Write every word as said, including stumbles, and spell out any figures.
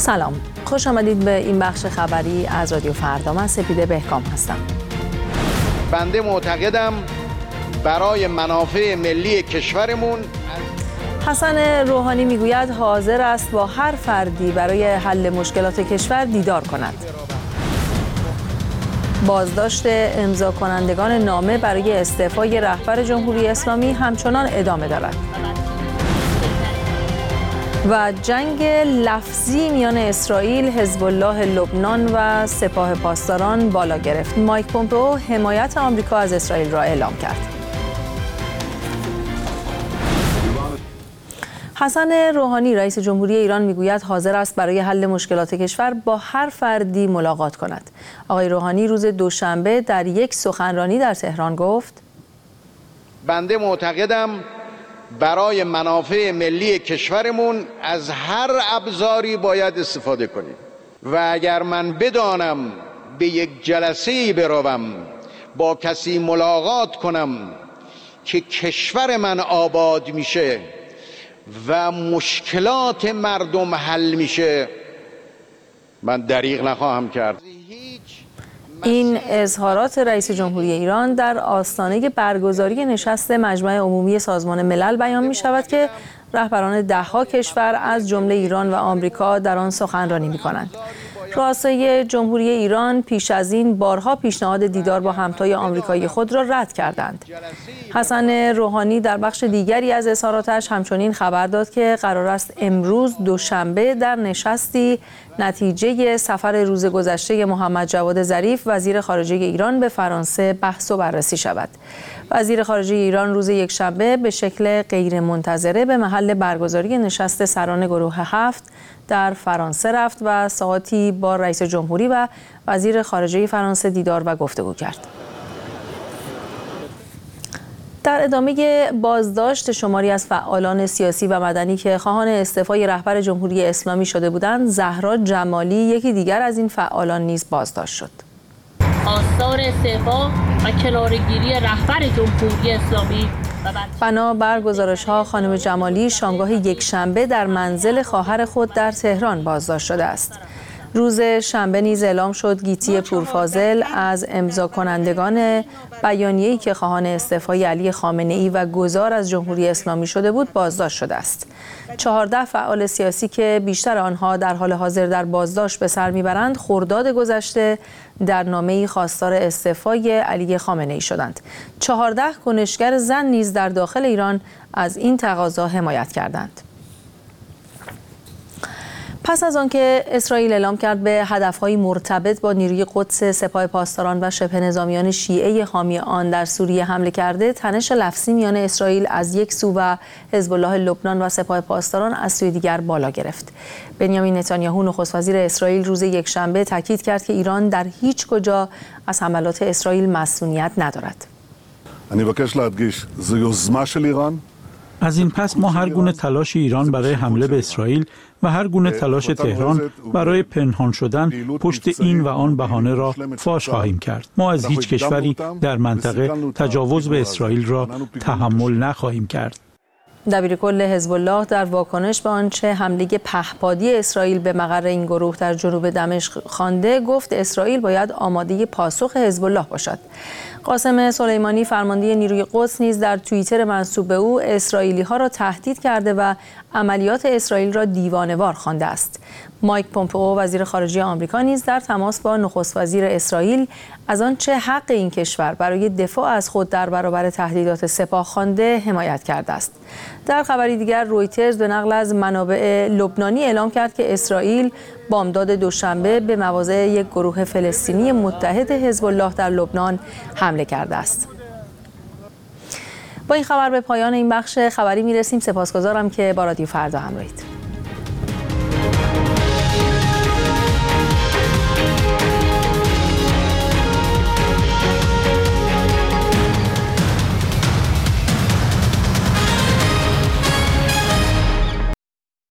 سلام، خوش آمدید به این بخش خبری از رادیو فردا. من سپیده بهکام هستم. بنده معتقدم برای منافع ملی کشورمون. حسن روحانی میگوید حاضر است با هر فردی برای حل مشکلات کشور دیدار کند. بازداشت امضا کنندگان نامه برای استعفای رهبر جمهوری اسلامی همچنان ادامه دارد. و جنگ لفظی میان اسرائیل، حزب الله لبنان و سپاه پاسداران بالا گرفت. مایک پومپئو حمایت آمریکا از اسرائیل را اعلام کرد. حسن روحانی رئیس جمهوری ایران میگوید حاضر است برای حل مشکلات کشور با هر فردی ملاقات کند. آقای روحانی روز دوشنبه در یک سخنرانی در تهران گفت: بنده معتقدم برای منافع ملی کشورمون از هر ابزاری باید استفاده کنیم و اگر من بدانم به یک جلسه‌ای بروم، با کسی ملاقات کنم که کشور من آباد میشه و مشکلات مردم حل میشه، من دریغ نخواهم کرد. این اظهارات رئیس جمهوری ایران در آستانه برگزاری نشست مجمع عمومی سازمان ملل بیان می شود که رهبران ده‌ها کشور از جمله ایران و آمریکا در آن سخنرانی می کنند. رؤسای جمهوری ایران پیش از این بارها پیشنهاد دیدار با همتای آمریکایی خود را رد کردند. حسن روحانی در بخش دیگری از اظهاراتش همچنین خبر داد که قرار است امروز دوشنبه در نشستی نتیجه سفر روز گذشته محمد جواد ظریف وزیر خارجه ایران به فرانسه بحث و بررسی شود. وزیر خارجه ایران روز یکشنبه به شکل غیرمنتظره به محل برگزاری نشست سران گروه هفت در فرانسه رفت و ساعاتی با رئیس جمهوری و وزیر خارجه فرانسه دیدار و گفتگو کرد. در ادامه بازداشت شماری از فعالان سیاسی و مدنی که خواهان استعفای رهبر جمهوری اسلامی شده بودند، زهرا جمالی یکی دیگر از این فعالان نیز بازداشت شد. آثار استعفا و کناره‌گیری رهبر جمهوری اسلامی بنا بر گزارش‌ها خانم جمالی شامگاه یکشنبه در منزل خواهر خود در تهران بازداشت شده است. روز شنبه نیز اعلام شد گیتی پورفاضل از امضا کنندگان بیانیه‌ای که خواهان استعفای علی خامنه‌ای و گذار از جمهوری اسلامی شده بود بازداشت شده است. چهارده فعال سیاسی که بیشتر آنها در حال حاضر در بازداشت به سر میبرند، خرداد گذشته در نامه‌ای خواستار استعفای علی خامنه‌ای شدند. چهارده کنشگر زن نیز در داخل ایران از این تقاضا حمایت کردند. پس از آنکه اسرائیل اعلام کرد به هدف‌های مرتبط با نیروی قدس سپاه پاسداران و شبه نظامیان شیعه حامی آن در سوریه حمله کرده، تنش لفظی میان اسرائیل از یک سو و حزب الله لبنان و سپاه پاسداران از سوی دیگر بالا گرفت. بنیامین نتانیاهو نخست وزیر اسرائیل روز یکشنبه تاکید کرد که ایران در هیچ کجا از حملات اسرائیل مسئولیت ندارد. אני מבקש להדגיש, זו יוזמה של איראן. از این پس ما هر گونه تلاش ایران برای حمله به اسرائیل و هر گونه تلاش تهران برای پنهان شدن پشت این و آن بهانه را فاش خواهیم کرد. ما از هیچ کشوری در منطقه تجاوز به اسرائیل را تحمل نخواهیم کرد. دبیرکل حزب الله در واکنش به آنچه حمله پهپادی اسرائیل به مقر این گروه در جنوب دمشق خوانده، گفت اسرائیل باید آماده پاسخ حزب الله باشد. قاسم سلیمانی فرمانده نیروی قدس نیز در توییتر منسوب به او اسرائیلی‌ها را تهدید کرده و عملیات اسرائیل را دیوانه‌وار خوانده است. مایک پومپئو وزیر خارجه آمریکا نیز در تماس با نخست وزیر اسرائیل از آنچه حق این کشور برای دفاع از خود در برابر تهدیدات سپاه خوانده حمایت کرده است. در خبری دیگر رویترز به نقل از منابع لبنانی اعلام کرد که اسرائیل بامداد دوشنبه به مواضع یک گروه فلسطینی متحد حزب الله در لبنان حمله کرده است. با این خبر به پایان این بخش خبری میرسیم. سپاسگزارم که با رادیو فردا همراهید.